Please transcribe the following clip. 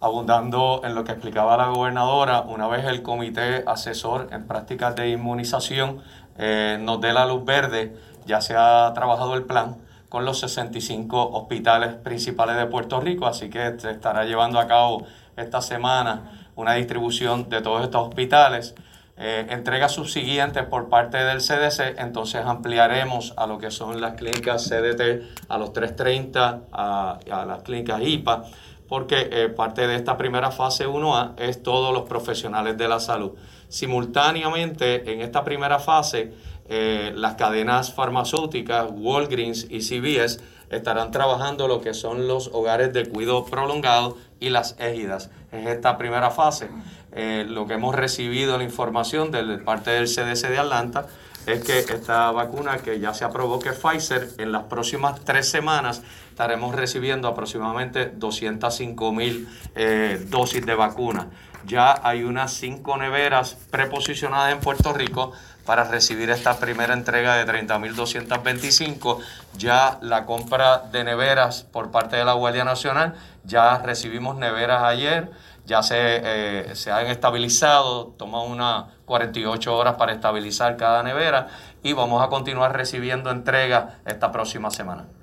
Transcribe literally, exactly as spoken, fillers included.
abundando en lo que explicaba la gobernadora, una vez el Comité Asesor en Prácticas de Inmunización eh, nos dé la luz verde, ya se ha trabajado el plan con los sesenta y cinco hospitales principales de Puerto Rico, así que se estará llevando a cabo esta semana una distribución de todos estos hospitales. Eh, entregas subsiguientes por parte del C D C, entonces ampliaremos a lo que son las clínicas C D T, a los trescientos treinta, a, a las clínicas I P A, porque eh, parte de esta primera fase uno A es todos los profesionales de la salud. Simultáneamente, en esta primera fase, eh, las cadenas farmacéuticas, Walgreens y C V S, estarán trabajando lo que son los hogares de cuidado prolongado y las égidas. Es esta primera fase. Eh, lo que hemos recibido la información de parte del C D C de Atlanta es que esta vacuna que ya se aprobó, que es Pfizer, en las próximas tres semanas estaremos recibiendo aproximadamente doscientas cinco mil eh, dosis de vacuna. Ya hay unas cinco neveras preposicionadas en Puerto Rico para recibir esta primera entrega de treinta mil doscientos veinticinco. Ya la compra de neveras por parte de la Guardia Nacional, ya recibimos neveras ayer, ya se, eh, se han estabilizado, toma unas cuarenta y ocho horas para estabilizar cada nevera y vamos a continuar recibiendo entregas esta próxima semana.